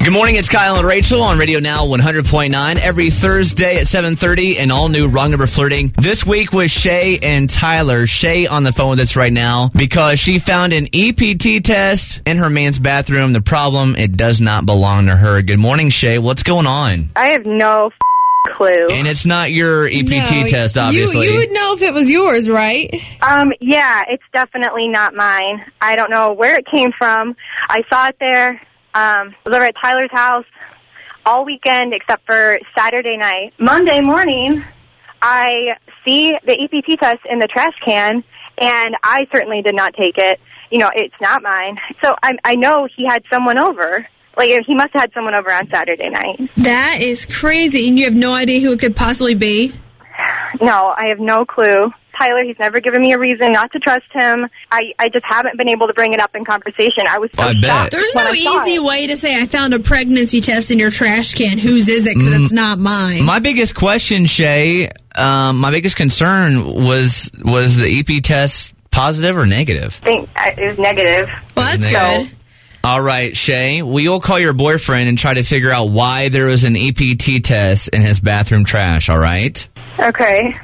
Good morning, it's Kyle and Rachel on Radio Now 100.9 every Thursday at 7:30, an all-new Wrong Number Flirting. This week with Shay and Tyler. Shay on the phone with us right now because she found an EPT test in her man's bathroom. The problem, it does not belong to her. Good morning, Shay. What's going on? I have no clue. And it's not your EPT test, obviously. You would know if it was yours, right? Yeah, it's definitely not mine. I don't know where it came from. I saw it there. Was over at Tyler's house all weekend except for Saturday night. Monday morning, I see the EPT test in the trash can, and I certainly did not take it. You know, it's not mine. So I know he had someone over. Like, he must have had someone over on Saturday night. That is crazy, and you have no idea who it could possibly be? No, I have no clue. Tyler, he's never given me a reason not to trust him. I just haven't been able to bring it up in conversation. I was so shocked. There's no easy way to say I found a pregnancy test in your trash can. Whose is it? Because it's not mine. My biggest question, Shay, my biggest concern was the EP test positive or negative? I think it was negative. Well, that's good. All right, Shay, we will call your boyfriend and try to figure out why there was an EPT test in his bathroom trash, all right? Okay.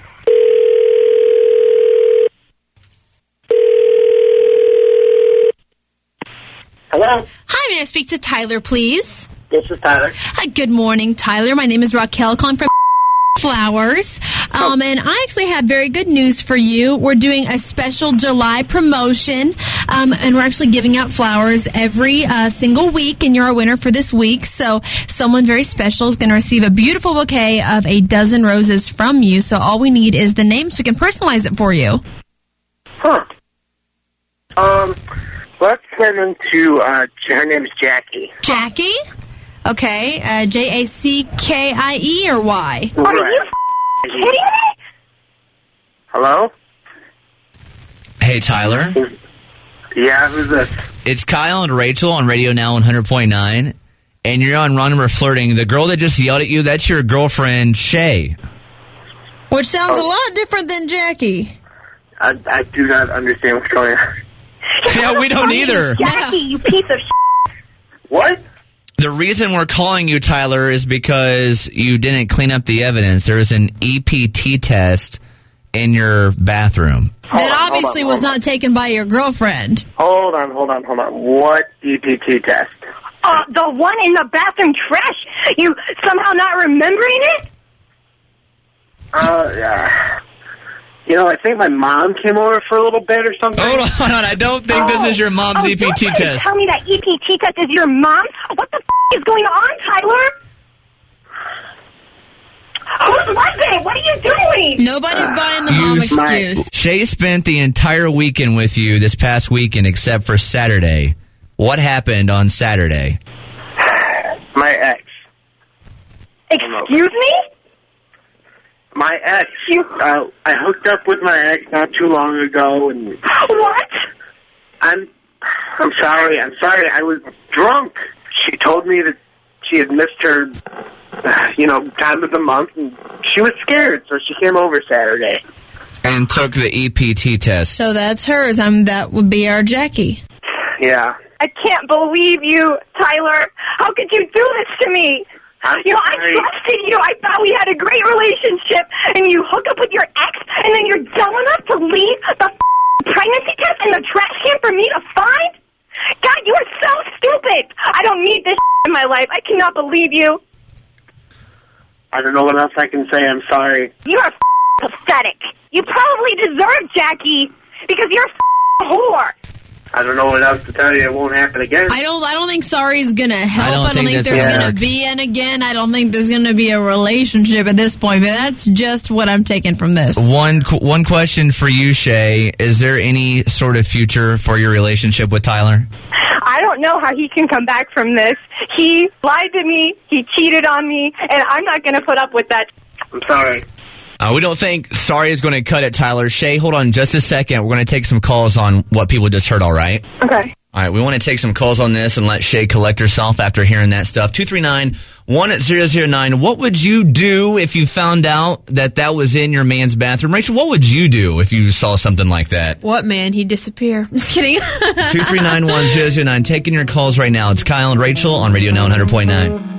Hello? Hi, may I speak to Tyler, please? This is Tyler. Hi, good morning, Tyler. My name is Raquel, calling from Flowers. And I actually have very good news for you. We're doing a special July promotion, and we're actually giving out flowers every single week, and you're a winner for this week. So someone very special is going to receive a beautiful bouquet of a dozen roses from you. So all we need is the name so we can personalize it for you. Huh. Let's send them to, her name's Jackie. Jackie? Okay. Jackie or Y? Are you kidding me? Hello? Hey, Tyler. Yeah, who's this? It's Kyle and Rachel on Radio Now 100.9, and you're on Wrong Number Flirting. The girl that just yelled at you, that's your girlfriend, Shay. Which sounds a lot different than Jackie. I do not understand what's going on. Yeah, we don't either. Jackie, you piece of What? The reason we're calling you, Tyler, is because you didn't clean up the evidence. There was an EPT test in your bathroom. That obviously was not taken by your girlfriend. Hold on. What EPT test? The one in the bathroom trash. You somehow not remembering it? Yeah. You know, I think my mom came over for a little bit or something. Hold on. I don't think this is your mom's EPT don't test. Tell me that EPT test is your mom? What the is going on, Tyler? Who's Monday? What are you doing? Nobody's buying the mom excuse. Shay spent the entire weekend with you this past weekend except for Saturday. What happened on Saturday? My ex. Excuse me? My ex. I hooked up with my ex not too long ago, and What? I'm sorry. I was drunk. She told me that she had missed her, time of the month, and she was scared, so she came over Saturday. And took the EPT test. So that's hers. That would be our Jackie. Yeah. I can't believe you, Tyler. How could you do this to me? I trusted you. I thought we had a great relationship, and you hook up with your ex, and then you're dumb enough to leave the pregnancy test in the trash can for me to find? God, you are so stupid. I don't need this in my life. I cannot believe you. I don't know what else I can say. I'm sorry. You are pathetic. You probably deserve Jackie because you're a whore. I don't know what else to tell you. It won't happen again. I don't think sorry's going to help. I don't think there's going to be an again. I don't think there's going to be a relationship at this point, but that's just what I'm taking from this. One question for you, Shay. Is there any sort of future for your relationship with Tyler? I don't know how he can come back from this. He lied to me. He cheated on me, and I'm not going to put up with that. I'm sorry. We don't think sorry is going to cut it, Tyler. Shay, hold on just a second. We're going to take some calls on what people just heard, all right? Okay. All right, we want to take some calls on this and let Shay collect herself after hearing that stuff. 239-1037, 1-800-9. What would you do if you found out that was in your man's bathroom? Rachel, what would you do if you saw something like that? What, man? He'd disappear. I'm just kidding. 239-1009. Taking your calls right now. It's Kyle and Rachel on Radio Now 100.9.